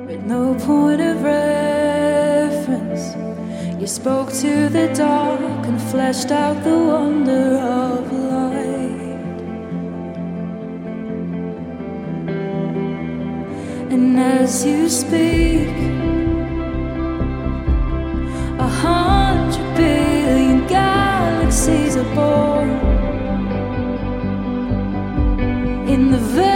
with no point of reference. You spoke to the dark and fleshed out the wonder of light. And as you speak, 100 billion galaxies are born in the